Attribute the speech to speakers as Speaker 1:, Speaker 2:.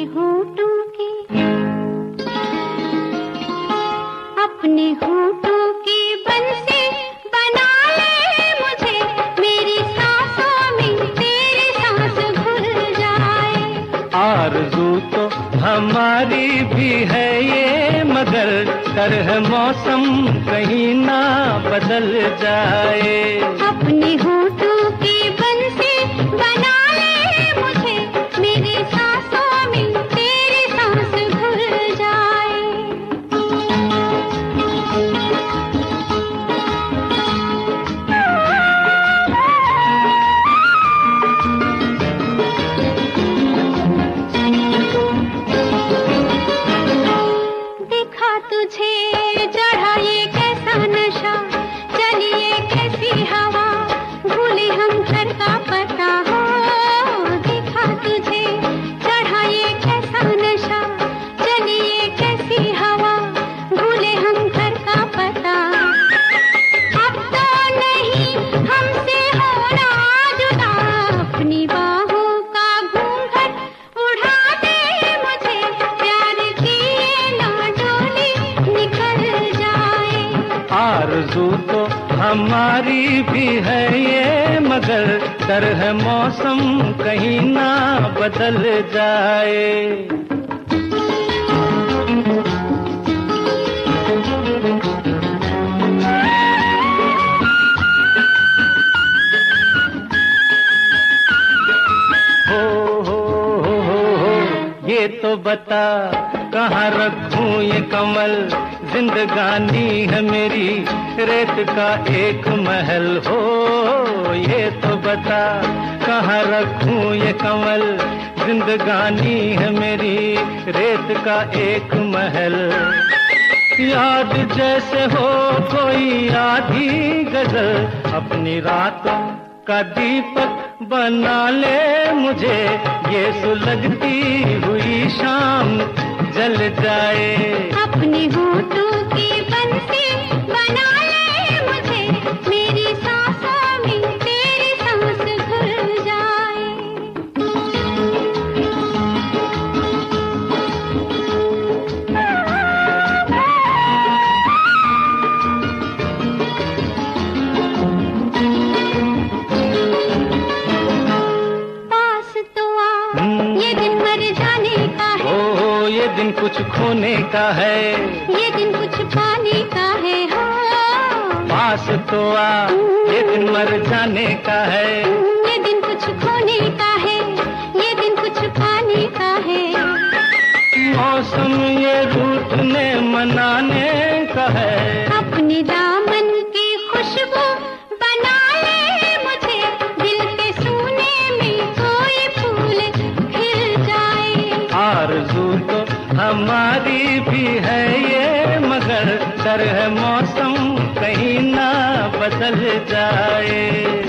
Speaker 1: होठों की बंसी बना ले मुझे, मेरी सांसों में तेरी सांस घुल जाए।
Speaker 2: आरज़ू तो हमारी भी है ये, मगर तरह मौसम कहीं ना बदल जाए।
Speaker 1: अपने होठों की बंसी बना ले मुझे, मेरी सांसों में तेरी सांस घुल जाए। देखा तुझे चढ़ा ये कैसा नशा, चलिए कैसी हवा, भूले हम घर का पता हो। देखा तुझे चढ़ा ये कैसा नशा, चलिए कैसी हवा, भूले हम घर का पता। अब तो नहीं हमसे होना जुदा, अपनी बाहों का घूंघट उड़ा दे मुझे, प्यार की ये नाडोली निकल जाए।
Speaker 2: आरज़ू तो हमारी भी है ये, मगर तरह मौसम कहीं ना बदल जाए। हो, ये तो बता कहाँ रखूं ये कमल, जिंदगानी है मेरी रेत का एक महल। हो ये तो बता कहाँ रखूं ये कमल, जिंदगानी है मेरी रेत का एक महल। याद जैसे हो कोई आधी गजल, अपनी रातों का दीपक बना ले मुझे, ये सुलगती हुई शाम जल जाए।
Speaker 1: अपने होठों की बंसी बना ले मुझे, मेरी सांसों में तेरी सांस घुल जाए। पास तो आ, ये दिन मर जाने का है।
Speaker 2: ओ ये दिन कुछ खोने का है,
Speaker 1: ये दिन कुछ पाने का है। हो
Speaker 2: पास तो आ, ये दिन मर जाने का है।
Speaker 1: ये दिन कुछ खोने का है, ये दिन कुछ पाने का है।
Speaker 2: मौसम ये रूठने मनाने का है।
Speaker 1: अपने दामन की खुशबू बना ले मुझे, दिल के सूने में कोई फूल खिल जाए।
Speaker 2: आरज़ू तो हमारी भी है ये, मगर तरह मौसम कहीं ना बदल जाए।